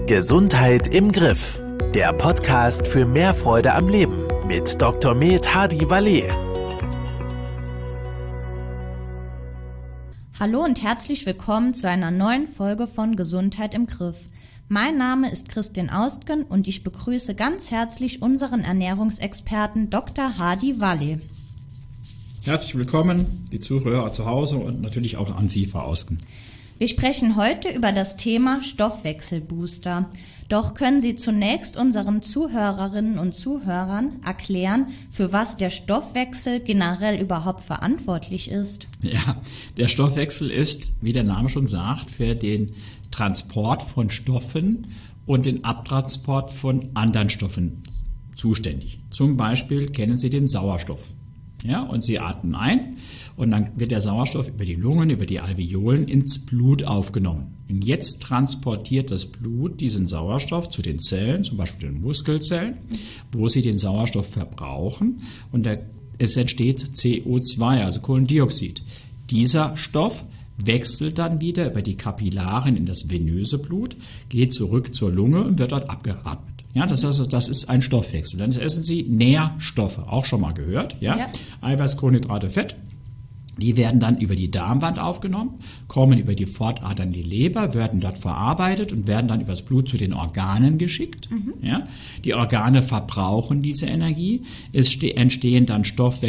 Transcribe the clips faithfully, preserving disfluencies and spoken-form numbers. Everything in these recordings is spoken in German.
Gesundheit im Griff. Der Podcast für mehr Freude am Leben mit Doktor Med Hadi Valet. Hallo und herzlich willkommen zu einer neuen Folge von Gesundheit im Griff. Mein Name ist Christine Austgen und ich begrüße ganz herzlich unseren Ernährungsexperten Doktor Hadi Valet. Herzlich willkommen, die Zuhörer zu Hause und natürlich auch an Sie, Frau Austgen. Wir sprechen heute über das Thema Stoffwechselbooster. Doch können Sie zunächst unseren Zuhörerinnen und Zuhörern erklären, für was der Stoffwechsel generell überhaupt verantwortlich ist? Ja, der Stoffwechsel ist, wie der Name schon sagt, für den Transport von Stoffen und den Abtransport von anderen Stoffen zuständig. Zum Beispiel kennen Sie den Sauerstoff. Ja, und Sie atmen ein und dann wird der Sauerstoff über die Lungen, über die Alveolen ins Blut aufgenommen. Und jetzt transportiert das Blut diesen Sauerstoff zu den Zellen, zum Beispiel den Muskelzellen, wo sie den Sauerstoff verbrauchen und der, es entsteht C O zwei, also Kohlendioxid. Dieser Stoff wechselt dann wieder über die Kapillaren in das venöse Blut, geht zurück zur Lunge und wird dort abgeatmet. Ja, das heißt, das ist ein Stoffwechsel. Dann essen Sie Nährstoffe, auch schon mal gehört, ja? Ja. Eiweiß, Kohlenhydrate, Fett. Die werden dann über die Darmwand aufgenommen, kommen über die Pfortadern in die Leber, werden dort verarbeitet und werden dann übers Blut zu den Organen geschickt. Mhm. Ja, die Organe verbrauchen diese Energie. Es entstehen dann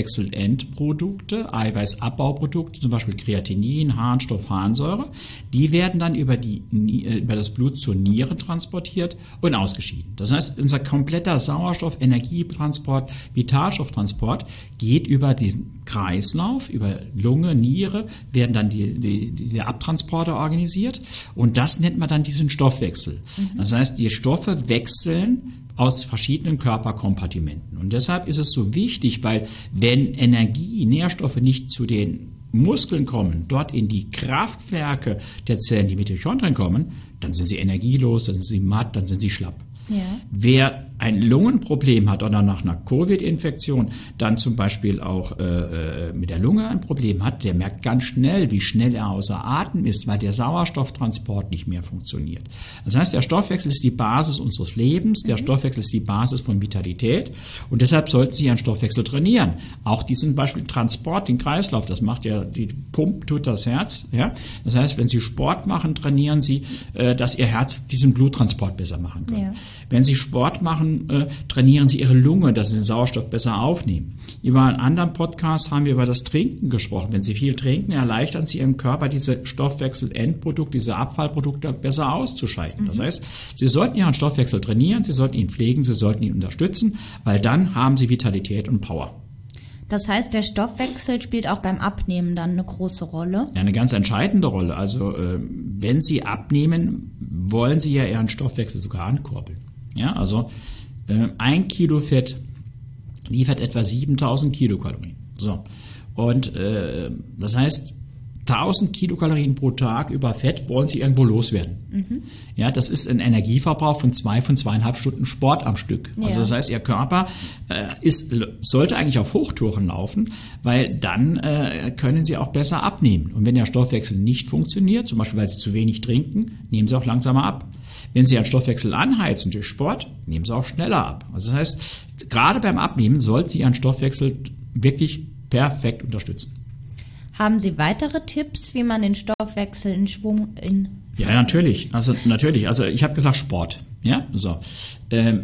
Stoffwechselendprodukte, Eiweißabbauprodukte, zum Beispiel Kreatinin, Harnstoff, Harnsäure. Die werden dann über, die, über das Blut zur Niere transportiert und ausgeschieden. Das heißt, unser kompletter Sauerstoff, Energietransport, Vitalstofftransport geht über diesen Kreislauf, über Lunge, Niere, werden dann die, die, die Abtransporte organisiert und das nennt man dann diesen Stoffwechsel. Mhm. Das heißt, die Stoffe wechseln aus verschiedenen Körperkompartimenten und deshalb ist es so wichtig, weil wenn Energie, Nährstoffe nicht zu den Muskeln kommen, dort in die Kraftwerke der Zellen, die Mitochondrien kommen, dann sind sie energielos, dann sind sie matt, dann sind sie schlapp. Ja. Wer ein Lungenproblem hat oder nach einer Covid-Infektion dann zum Beispiel auch äh, mit der Lunge ein Problem hat, der merkt ganz schnell, wie schnell er außer Atem ist, weil der Sauerstofftransport nicht mehr funktioniert. Das heißt, der Stoffwechsel ist die Basis unseres Lebens, der mhm. Stoffwechsel ist die Basis von Vitalität und deshalb sollten Sie Ihren Stoffwechsel trainieren. Auch diesen Beispiel Transport, den Kreislauf, das macht ja, die Pump tut das Herz. Ja? Das heißt, wenn Sie Sport machen, trainieren Sie, äh, dass Ihr Herz diesen Bluttransport besser machen kann. Ja. Wenn Sie Sport machen, äh, trainieren Sie Ihre Lunge, dass Sie den Sauerstoff besser aufnehmen. Über einen anderen Podcast haben wir über das Trinken gesprochen. Wenn Sie viel trinken, erleichtern Sie Ihrem Körper, diese Stoffwechselendprodukte, diese Abfallprodukte besser auszuscheiden. Mhm. Das heißt, Sie sollten Ihren Stoffwechsel trainieren, Sie sollten ihn pflegen, Sie sollten ihn unterstützen, weil dann haben Sie Vitalität und Power. Das heißt, der Stoffwechsel spielt auch beim Abnehmen dann eine große Rolle? Ja, eine ganz entscheidende Rolle. Also äh, wenn Sie abnehmen, wollen Sie ja Ihren Stoffwechsel sogar ankurbeln. Ja, also äh, ein Kilo Fett liefert etwa siebentausend Kilokalorien. So. Und äh, das heißt, tausend Kilokalorien pro Tag über Fett wollen Sie irgendwo loswerden. Mhm. Ja, das ist ein Energieverbrauch von zwei, von zweieinhalb Stunden Sport am Stück. Ja. Also das heißt, Ihr Körper äh, ist, sollte eigentlich auf Hochtouren laufen, weil dann äh, können Sie auch besser abnehmen. Und wenn der Stoffwechsel nicht funktioniert, zum Beispiel weil Sie zu wenig trinken, nehmen Sie auch langsamer ab. Wenn Sie Ihren Stoffwechsel anheizen durch Sport, nehmen Sie auch schneller ab. Also das heißt, gerade beim Abnehmen sollten Sie Ihren Stoffwechsel wirklich perfekt unterstützen. Haben Sie weitere Tipps, wie man den Stoffwechsel in Schwung in Ja, natürlich. Also natürlich. Also ich habe gesagt Sport. Ja, so. Ähm,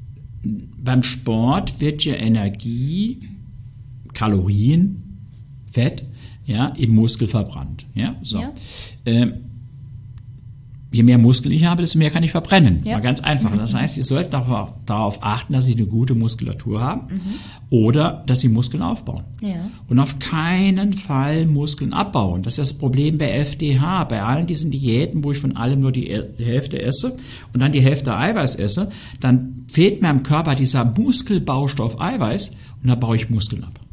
beim Sport wird ja Energie, Kalorien, Fett, ja, im Muskel verbrannt. Ja, so. Ja. Ähm, Je mehr Muskeln ich habe, desto mehr kann ich verbrennen. Ja. Mal ganz einfach. Das heißt, Sie sollten auch darauf achten, dass Sie eine gute Muskulatur haben mhm. oder dass Sie Muskeln aufbauen. Ja. Und auf keinen Fall Muskeln abbauen. Das ist das Problem bei F D H, bei allen diesen Diäten, wo ich von allem nur die Hälfte esse und dann die Hälfte Eiweiß esse, dann fehlt mir im Körper dieser Muskelbaustoff Eiweiß und dann baue ich Muskeln ab.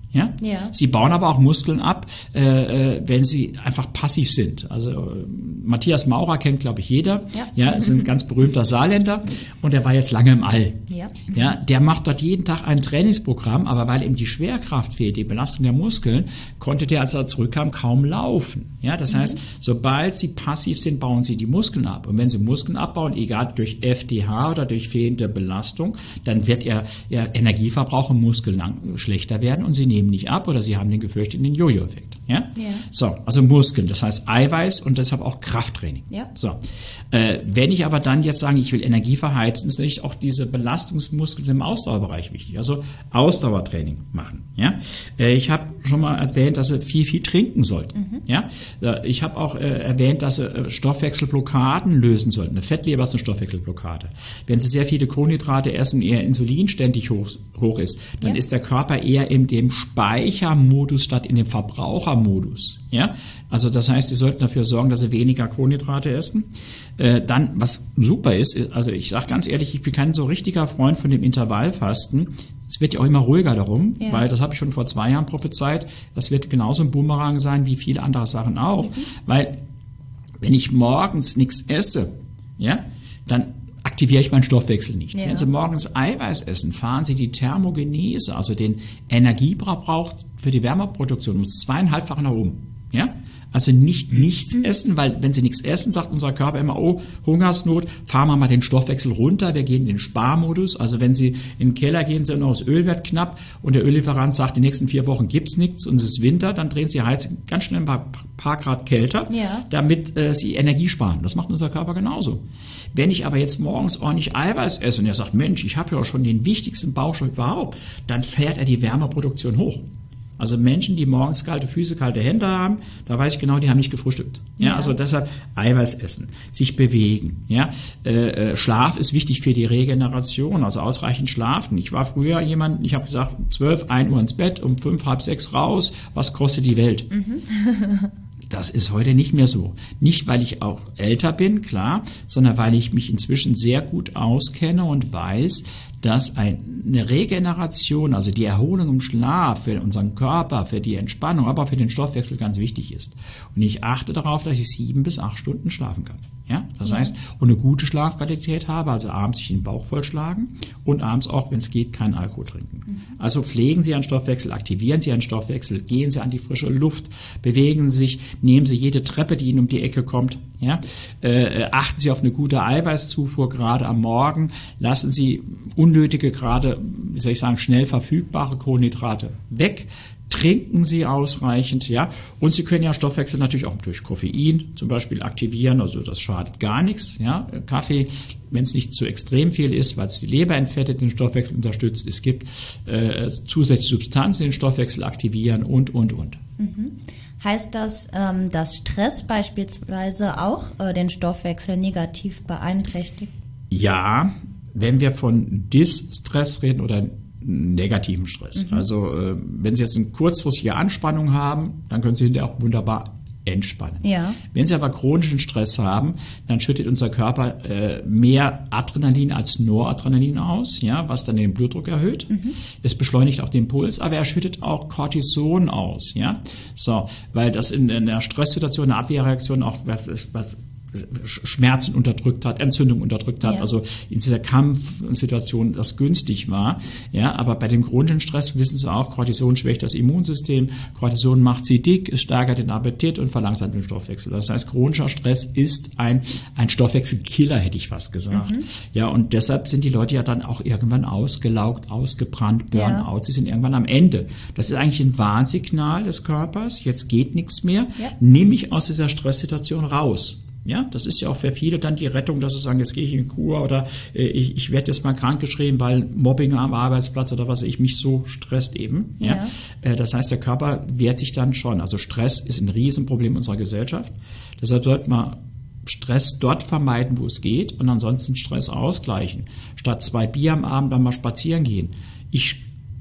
Ja? Ja. Sie bauen aber auch Muskeln ab, äh, wenn sie einfach passiv sind. Also äh, Matthias Maurer kennt, glaube ich, jeder. Ja. Ja, ist ein ganz berühmter Saarländer und der war jetzt lange im All. Ja. Ja, der macht dort jeden Tag ein Trainingsprogramm, aber weil ihm die Schwerkraft fehlt, die Belastung der Muskeln, konnte der, als er zurückkam, kaum laufen. Ja, das mhm. heißt, sobald sie passiv sind, bauen sie die Muskeln ab. Und wenn sie Muskeln abbauen, egal durch F D H oder durch fehlende Belastung, dann wird ihr, ihr Energieverbrauch im Muskel lang, schlechter werden und sie nehmen nicht ab oder sie haben den gefürchteten Jojo-Effekt. Ja? Ja. So, also Muskeln, das heißt Eiweiß und deshalb auch Krafttraining. Ja. So, äh, wenn ich aber dann jetzt sage, ich will Energie verheizen, ist natürlich auch diese Belastungsmuskeln im Ausdauerbereich wichtig. Also Ausdauertraining machen. Ja? Äh, ich habe schon mal erwähnt, dass sie viel, viel trinken sollten. Mhm. Ja? Äh, ich habe auch äh, erwähnt, dass sie äh, Stoffwechselblockaden lösen sollten. Eine Fettleber ist eine Stoffwechselblockade. Wenn sie sehr viele Kohlenhydrate essen und ihr Insulin ständig hoch, hoch ist, dann ja. ist der Körper eher in dem Speichermodus statt in dem Verbrauchermodus. Ja, also das heißt, Sie sollten dafür sorgen, dass Sie weniger Kohlenhydrate essen. Äh, dann, was super ist, ist, also ich sage ganz ehrlich, ich bin kein so richtiger Freund von dem Intervallfasten. Es wird ja auch immer ruhiger darum, ja. weil das habe ich schon vor zwei Jahren prophezeit. Das wird genauso ein Boomerang sein wie viele andere Sachen auch, mhm. weil wenn ich morgens nichts esse, ja, dann aktiviere ich meinen Stoffwechsel nicht. Ja. Wenn Sie morgens Eiweiß essen, fahren Sie die Thermogenese, also den Energieverbrauch für die Wärmeproduktion, um zweieinhalbfach nach oben. Ja? Also nicht nichts essen, weil wenn Sie nichts essen, sagt unser Körper immer, oh, Hungersnot, fahren wir mal den Stoffwechsel runter, wir gehen in den Sparmodus. Also wenn Sie in den Keller gehen, sind noch das Öl wird knapp und der Öllieferant sagt, die nächsten vier Wochen gibt's nichts und es ist Winter, dann drehen Sie die Heizung ganz schnell ein paar, paar Grad kälter, ja. damit äh, Sie Energie sparen. Das macht unser Körper genauso. Wenn ich aber jetzt morgens ordentlich Eiweiß esse und er sagt, Mensch, ich habe ja schon den wichtigsten Baustoff überhaupt, dann fährt er die Wärmeproduktion hoch. Also Menschen, die morgens kalte Füße, kalte Hände haben, da weiß ich genau, die haben nicht gefrühstückt. Ja, ja. Also deshalb Eiweiß essen, sich bewegen. Ja, äh, Schlaf ist wichtig für die Regeneration, also ausreichend schlafen. Ich war früher jemand, ich habe gesagt, zwölf, ein Uhr ins Bett, um fünf, halb sechs raus. Was kostet die Welt? Mhm. Das ist heute nicht mehr so. Nicht, weil ich auch älter bin, klar, sondern weil ich mich inzwischen sehr gut auskenne und weiß, dass eine Regeneration, also die Erholung im Schlaf für unseren Körper, für die Entspannung, aber auch für den Stoffwechsel ganz wichtig ist. Und ich achte darauf, dass ich sieben bis acht Stunden schlafen kann. Ja, das ja. heißt, und eine gute Schlafqualität habe, also abends sich den Bauch vollschlagen und abends auch, wenn es geht, keinen Alkohol trinken. Mhm. Also pflegen Sie Ihren Stoffwechsel, aktivieren Sie Ihren Stoffwechsel, gehen Sie an die frische Luft, bewegen Sie sich, nehmen Sie jede Treppe, die Ihnen um die Ecke kommt. Ja, äh, achten Sie auf eine gute Eiweißzufuhr, gerade am Morgen. Lassen Sie unnötige, gerade, wie soll ich sagen, schnell verfügbare Kohlenhydrate weg. Trinken Sie ausreichend, ja. Und Sie können ja Stoffwechsel natürlich auch durch Koffein zum Beispiel aktivieren, also das schadet gar nichts, ja. Kaffee, wenn es nicht zu extrem viel ist, weil es die Leber entfettet, den Stoffwechsel unterstützt. Es gibt äh, zusätzliche Substanzen, die den Stoffwechsel aktivieren und, und, und. Mhm. Heißt das, ähm, dass Stress beispielsweise auch äh, den Stoffwechsel negativ beeinträchtigt? Ja, wenn wir von Distress reden oder negativen Stress. Mhm. Also äh, wenn Sie jetzt eine kurzfristige Anspannung haben, dann können Sie hinterher auch wunderbar entspannen. Ja. Wenn Sie aber chronischen Stress haben, dann schüttet unser Körper äh, mehr Adrenalin als Noradrenalin aus, ja, was dann den Blutdruck erhöht. Mhm. Es beschleunigt auch den Puls, aber er schüttet auch Cortison aus, ja. So, weil das in, in einer Stresssituation, eine Abwehrreaktion auch was, was Schmerzen unterdrückt hat, Entzündung unterdrückt hat, ja. Also in dieser Kampfsituation das günstig war. Ja, aber bei dem chronischen Stress wissen Sie auch, Cortison schwächt das Immunsystem, Cortison macht Sie dick, es steigert den Appetit und verlangsamt den Stoffwechsel. Das heißt, chronischer Stress ist ein, ein Stoffwechselkiller, hätte ich fast gesagt. Mhm. Ja, und deshalb sind die Leute ja dann auch irgendwann ausgelaugt, ausgebrannt, Burnout. Ja. Sie sind irgendwann am Ende. Das ist eigentlich ein Warnsignal des Körpers. Jetzt geht nichts mehr. Ja. Nimm mich aus dieser Stresssituation raus. Ja, das ist ja auch für viele dann die Rettung, dass sie sagen, jetzt gehe ich in Kur oder äh, ich, ich werde jetzt mal krankgeschrieben, weil Mobbing am Arbeitsplatz oder was weiß ich mich so stresst eben. Ja, ja. Äh, das heißt, der Körper wehrt sich dann schon. Also Stress ist ein Riesenproblem unserer Gesellschaft. Deshalb sollte man Stress dort vermeiden, wo es geht und ansonsten Stress ausgleichen. Statt zwei Bier am Abend dann mal spazieren gehen. Ich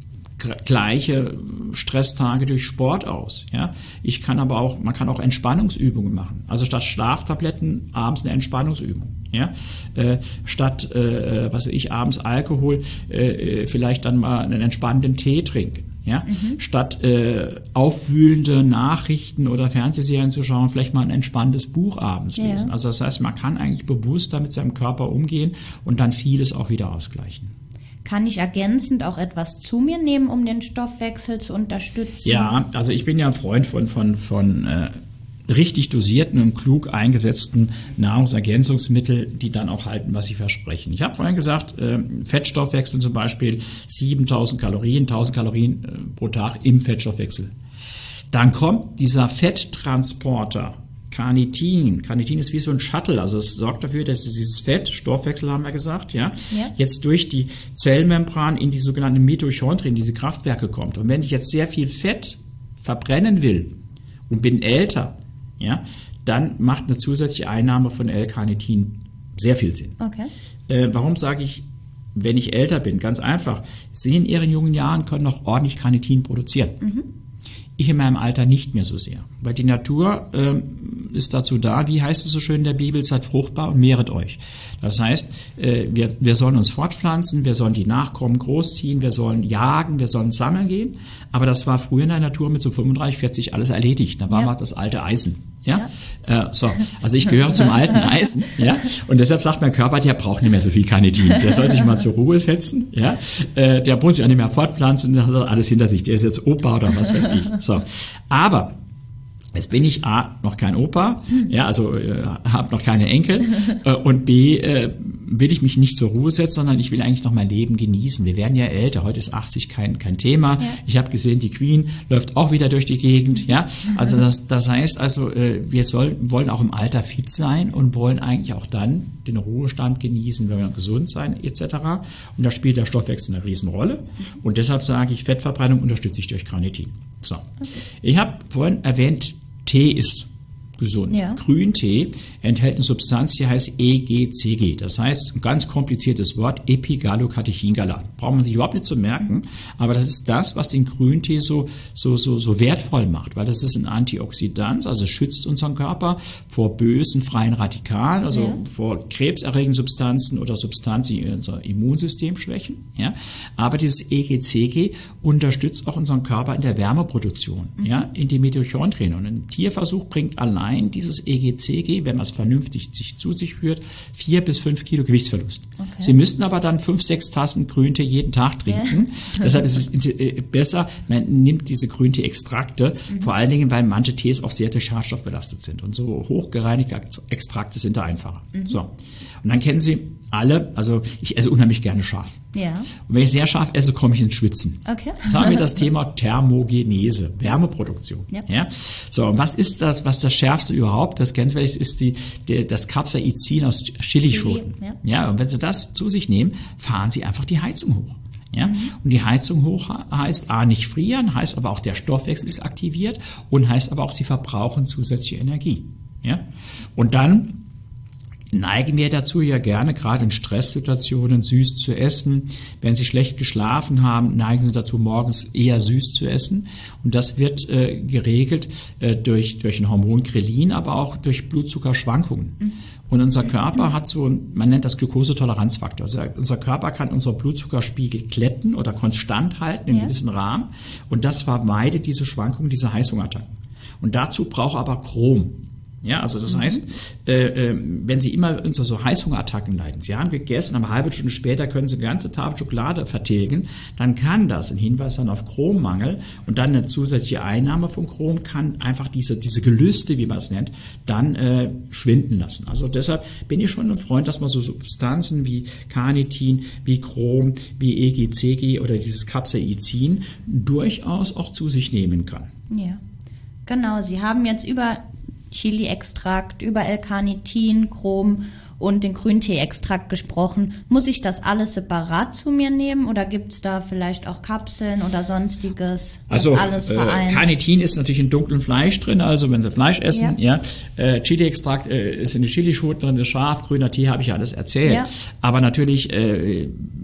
gleiche Stresstage durch Sport aus. Ja, ich kann aber auch, man kann auch Entspannungsübungen machen. Also statt Schlaftabletten abends eine Entspannungsübung. Ja, äh, statt, äh, was weiß ich, abends Alkohol, äh, vielleicht dann mal einen entspannenden Tee trinken. Ja? Mhm. Statt äh, aufwühlende Nachrichten oder Fernsehserien zu schauen, vielleicht mal ein entspanntes Buch abends lesen. Ja. Also das heißt, man kann eigentlich bewusster mit seinem Körper umgehen und dann vieles auch wieder ausgleichen. Kann ich ergänzend auch etwas zu mir nehmen, um den Stoffwechsel zu unterstützen? Ja, also ich bin ja ein Freund von, von, von äh, richtig dosierten und klug eingesetzten Nahrungsergänzungsmitteln, die dann auch halten, was sie versprechen. Ich habe vorhin gesagt, äh, Fettstoffwechsel zum Beispiel siebentausend Kalorien, tausend Kalorien äh, pro Tag im Fettstoffwechsel. Dann kommt dieser Fetttransporter, Carnitin. Carnitin ist wie so ein Shuttle, also es sorgt dafür, dass dieses Fett, Stoffwechsel haben wir gesagt, ja, ja. jetzt durch die Zellmembran in die sogenannten Mitochondrien, diese Kraftwerke kommt. Und wenn ich jetzt sehr viel Fett verbrennen will und bin älter, ja, dann macht eine zusätzliche Einnahme von L-Carnitin sehr viel Sinn. Okay. Äh, warum sage ich, wenn ich älter bin? Ganz einfach. Sie in ihren jungen Jahren können noch ordentlich Carnitin produzieren. Mhm. Ich in meinem Alter nicht mehr so sehr. Weil die Natur ähm, ist dazu da, wie heißt es so schön in der Bibel, seid fruchtbar und mehret euch. Das heißt, äh, wir, wir sollen uns fortpflanzen, wir sollen die Nachkommen großziehen, wir sollen jagen, wir sollen sammeln gehen. Aber das war früher in der Natur mit so fünfunddreißig, vierzig alles erledigt. Da war ja. mal das alte Eisen. Ja, ja. Äh, so. Also ich gehöre zum alten Eisen, ja, und deshalb sagt mein Körper, der braucht nicht mehr so viel Carnitin. Der soll sich mal zur Ruhe setzen, ja, äh, der muss sich auch nicht mehr fortpflanzen, der hat alles hinter sich. Der ist jetzt Opa oder was weiß ich. So, aber jetzt bin ich A, noch kein Opa, ja, also äh, habe noch keine Enkel äh, und B, äh, will ich mich nicht zur Ruhe setzen, sondern ich will eigentlich noch mein Leben genießen. Wir werden ja älter, heute ist achtzig kein kein Thema. Ja. Ich habe gesehen, die Queen läuft auch wieder durch die Gegend, ja. Also das das heißt also, äh, wir soll, wollen auch im Alter fit sein und wollen eigentlich auch dann den Ruhestand genießen, wenn wir gesund sein et cetera. Und da spielt der Stoffwechsel eine Riesenrolle. Und deshalb sage ich, Fettverbrennung unterstütze ich durch Carnitin. So, okay. Ich habe vorhin erwähnt, Tee ist gesund. Ja. Grüntee enthält eine Substanz, die heißt E G C G. Das heißt, ein ganz kompliziertes Wort, Epigallocatechingalat. Braucht man sich überhaupt nicht zu merken, aber das ist das, was den Grüntee so, so, so, so wertvoll macht, weil das ist ein Antioxidant, also es schützt unseren Körper vor bösen freien Radikalen, also ja. vor krebserregenden Substanzen oder Substanzen, die unser Immunsystem schwächen. Ja? Aber dieses E G C G unterstützt auch unseren Körper in der Wärmeproduktion, mhm. ja, in die Mitochondrien. Und ein Tierversuch bringt allein dieses E G C G, wenn man es vernünftig sich zu sich führt, vier bis fünf Kilo Gewichtsverlust. Okay. Sie müssten aber dann fünf, sechs Tassen Grüntee jeden Tag trinken. Ja. Deshalb ist es besser, man nimmt diese Grüntee-Extrakte, mhm. vor allen Dingen, weil manche Tees auch sehr durch Schadstoff belastet sind. Und so hochgereinigte Extrakte sind da einfacher. Mhm. So. Und dann kennen Sie alle, also ich esse unheimlich gerne scharf. Ja. Und wenn ich sehr scharf esse, komme ich ins Schwitzen. Okay. Das haben wir das Thema Thermogenese, Wärmeproduktion. Ja. Ja. So, und was ist das, was das Schärfste überhaupt? Das kennen Sie vielleicht, ist die, der, das Capsaicin aus Chilischoten. Chili, ja. ja, und wenn Sie das zu sich nehmen, fahren Sie einfach die Heizung hoch. Ja? Mhm. Und die Heizung hoch heißt A, nicht frieren, heißt aber auch, der Stoffwechsel ist aktiviert und heißt aber auch, Sie verbrauchen zusätzliche Energie. Ja? Und dann neigen wir dazu ja gerne, gerade in Stresssituationen, süß zu essen. Wenn Sie schlecht geschlafen haben, neigen Sie dazu, morgens eher süß zu essen. Und das wird äh, geregelt äh, durch, durch ein Hormon Grelin, aber auch durch Blutzuckerschwankungen. Mhm. Und unser Körper hat so, man nennt das Glukosetoleranzfaktor. Also unser Körper kann unseren Blutzuckerspiegel glätten oder konstant halten in einem ja. gewissen Rahmen. Und das vermeidet diese Schwankungen, diese Heißhungerattacken. Und dazu braucht aber Chrom. Ja, also das mhm. heißt, äh, äh, wenn Sie immer unter so Heißhungerattacken leiden, Sie haben gegessen, eine halbe Stunde später können Sie eine ganze Tafel Schokolade vertilgen, dann kann das ein Hinweis sein auf Chrommangel und dann eine zusätzliche Einnahme von Chrom kann einfach diese diese Gelüste, wie man es nennt, dann äh, schwinden lassen. Also deshalb bin ich schon ein Freund, dass man so Substanzen wie Carnitin, wie Chrom, wie E G C G oder dieses Capsaicin durchaus auch zu sich nehmen kann. Ja, genau. Sie haben jetzt über Chili-Extrakt, über L-Carnitin, Chrom und den Grüntee-Extrakt gesprochen. Muss ich das alles separat zu mir nehmen oder gibt es da vielleicht auch Kapseln oder sonstiges? Also alles äh, Carnitin ist natürlich in dunklem Fleisch drin, also wenn Sie Fleisch essen, ja. ja äh, Chili-Extrakt äh, ist in den Chilischoten drin, ist scharf, grüner Tee, habe ich ja alles erzählt. Ja. Aber natürlich äh,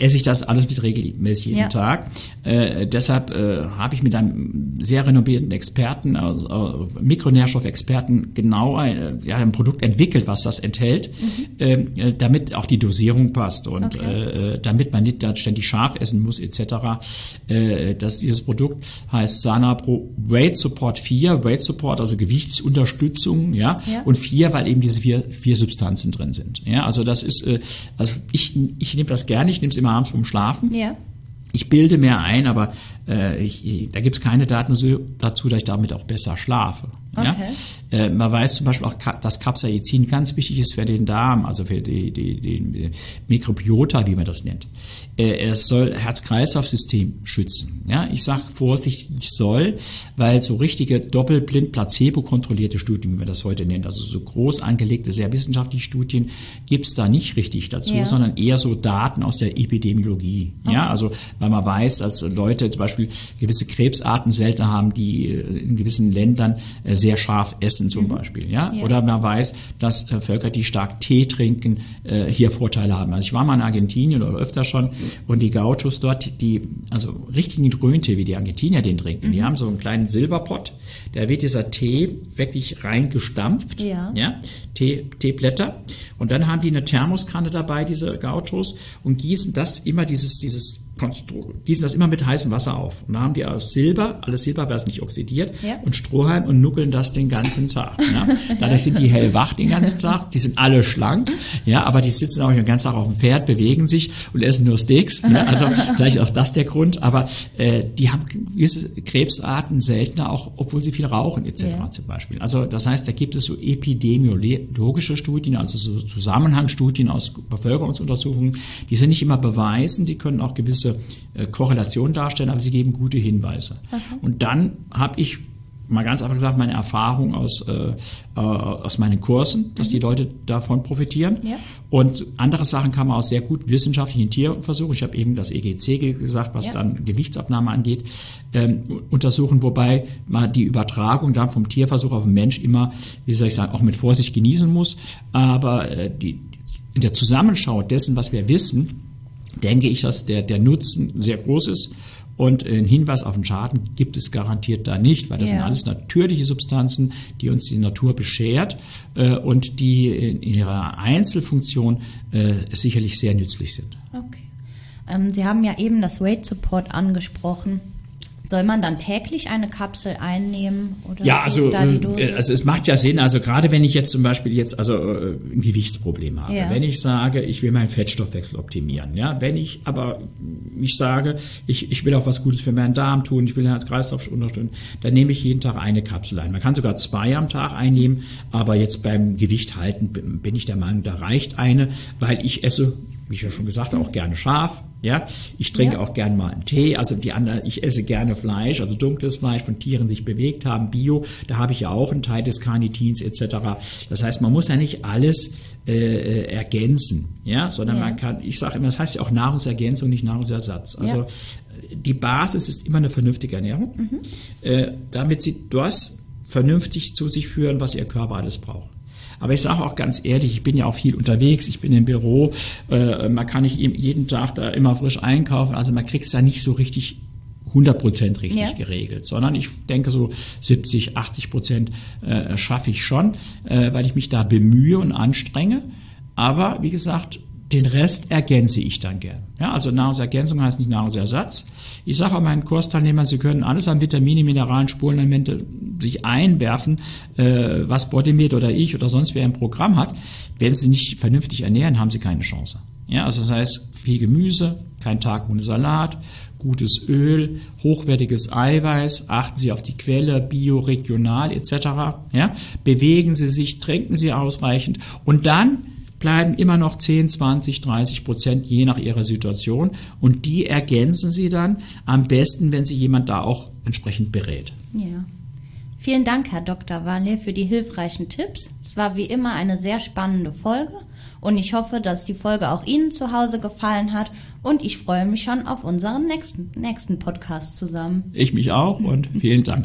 esse ich das alles nicht regelmäßig jeden ja. Tag. Äh, deshalb äh, habe ich mit einem sehr renommierten Experten, also, äh, Mikronährstoffexperten, genau ein, ja, ein Produkt entwickelt, was das enthält, mhm. äh, damit auch die Dosierung passt und okay. äh, damit man nicht da ständig scharf essen muss et cetera. Äh, das, dieses Produkt heißt Sanapro Weight Support vier, Weight Support, also Gewichtsunterstützung, ja, ja. und vier, weil eben diese vier, vier Substanzen drin sind. Ja, also das ist, äh, also ich, ich nehme das gerne, ich nehme es immer abends vorm Schlafen. Ja. Ich bilde mehr ein, aber äh, ich, da gibt es keine Daten dazu, dass ich damit auch besser schlafe. Okay. Ja? Äh, man weiß zum Beispiel auch, dass Capsaicin ganz wichtig ist für den Darm, also für die, die, die Mikrobiota, wie man das nennt. Äh, es soll Herz-Kreislauf-System schützen. Ja? Ich sage vorsichtig soll, weil so richtige doppelblind placebo-kontrollierte Studien, wie man das heute nennt, also so groß angelegte, sehr wissenschaftliche Studien, gibt es da nicht richtig dazu, ja. sondern eher so Daten aus der Epidemiologie. Okay. Ja? Also weil man weiß, dass Leute zum Beispiel gewisse Krebsarten seltener haben, die in gewissen Ländern sehr scharf essen zum mhm. Beispiel. Ja? ja? Oder man weiß, dass Völker, die stark Tee trinken, hier Vorteile haben. Also ich war mal in Argentinien oder öfter schon und die Gauchos dort, die also richtigen Grüntee, wie die Argentinier den trinken, mhm. die haben so einen kleinen Silberpott, da wird dieser Tee wirklich reingestampft, ja. ja? Tee, Teeblätter und dann haben die eine Thermoskanne dabei, diese Gauchos, und gießen das immer dieses, dieses gießen das immer mit heißem Wasser auf. Und da haben die aus Silber, alles Silber, weil es nicht oxidiert, ja. und Strohhalm und nuckeln das den ganzen Tag. Ja. Dadurch sind die hellwach den ganzen Tag, die sind alle schlank, ja, aber die sitzen auch den ganzen Tag auf dem Pferd, bewegen sich und essen nur Steaks. Ja. Also vielleicht auch das der Grund, aber äh, die haben gewisse Krebsarten seltener, auch obwohl sie viel rauchen et cetera. Ja. zum Beispiel. Also das heißt, da gibt es so epidemiologische Studien, also so Zusammenhangsstudien aus Bevölkerungsuntersuchungen, die sind nicht immer beweisen, die können auch gewisse Korrelation darstellen, aber sie geben gute Hinweise. Okay. Und dann habe ich mal ganz einfach gesagt meine Erfahrung aus äh, aus meinen Kursen, dass mhm. die Leute davon profitieren. Ja. Und andere Sachen kann man auch sehr gut wissenschaftlich in Tierversuchen, ich habe eben das E G C gesagt, was ja. dann Gewichtsabnahme angeht, ähm, untersuchen, wobei man die Übertragung dann vom Tierversuch auf den Mensch immer, wie soll ich sagen, auch mit Vorsicht genießen muss. Aber äh, die, in der Zusammenschau dessen, was wir wissen, denke ich, dass der, der Nutzen sehr groß ist und ein Hinweis auf den Schaden gibt es garantiert da nicht, weil das ja. sind alles natürliche Substanzen, die uns die Natur beschert äh, und die in ihrer Einzelfunktion äh, sicherlich sehr nützlich sind. Okay. Ähm, Sie haben ja eben das Weight Support angesprochen. Soll man dann täglich eine Kapsel einnehmen oder ja, also, ist da die Dosis? Also es macht ja Sinn, also gerade wenn ich jetzt zum Beispiel jetzt also ein Gewichtsproblem habe, ja. wenn ich sage, ich will meinen Fettstoffwechsel optimieren, ja, wenn ich aber ich sage, ich, ich will auch was Gutes für meinen Darm tun, ich will den Herz-Kreislauf unterstützen, dann nehme ich jeden Tag eine Kapsel ein. Man kann sogar zwei am Tag einnehmen, aber jetzt beim Gewicht halten bin ich der Meinung, da reicht eine, weil ich esse, wie ich ja schon gesagt habe, auch gerne scharf. Ja, ich trinke ja. auch gerne mal einen Tee, also die anderen, ich esse gerne Fleisch, also dunkles Fleisch von Tieren, die sich bewegt haben, Bio, da habe ich ja auch einen Teil des Carnitins et cetera. Das heißt, man muss ja nicht alles äh, ergänzen, ja, sondern ja. man kann, ich sage immer, das heißt ja auch Nahrungsergänzung, nicht Nahrungsersatz. Also ja. die Basis ist immer eine vernünftige Ernährung, mhm. äh, damit sie das vernünftig zu sich führen, was ihr Körper alles braucht. Aber ich sage auch ganz ehrlich, ich bin ja auch viel unterwegs, ich bin im Büro, äh, man kann nicht jeden Tag da immer frisch einkaufen, also man kriegt es ja nicht so richtig hundert Prozent richtig ja. geregelt, sondern ich denke so siebzig, achtzig Prozent äh, schaffe ich schon, äh, weil ich mich da bemühe und anstrenge. Aber wie gesagt, den Rest ergänze ich dann gern. Ja, also Nahrungsergänzung heißt nicht Nahrungsersatz. Ich sage auch meinen Kursteilnehmern, sie können alles an Vitamine, Mineralien, Spurenelemente sich einwerfen, äh, was Bodymed oder ich oder sonst wer im Programm hat. Wenn sie nicht vernünftig ernähren, haben sie keine Chance. Ja, also das heißt, viel Gemüse, kein Tag ohne Salat, gutes Öl, hochwertiges Eiweiß, achten Sie auf die Quelle, bio, regional et cetera. Ja, bewegen Sie sich, trinken Sie ausreichend und dann bleiben immer noch zehn, zwanzig, dreißig Prozent je nach Ihrer Situation und die ergänzen Sie dann am besten, wenn Sie jemand da auch entsprechend berät. Ja. Vielen Dank, Herr Doktor Walle, für die hilfreichen Tipps. Es war wie immer eine sehr spannende Folge und ich hoffe, dass die Folge auch Ihnen zu Hause gefallen hat und ich freue mich schon auf unseren nächsten, nächsten Podcast zusammen. Ich mich auch und vielen Dank.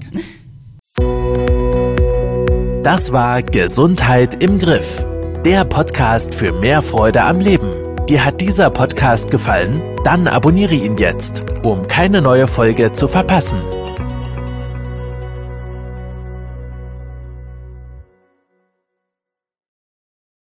Das war Gesundheit im Griff. Der Podcast für mehr Freude am Leben Dir hat dieser Podcast gefallen? Dann abonniere ihn jetzt, um keine neue Folge zu verpassen.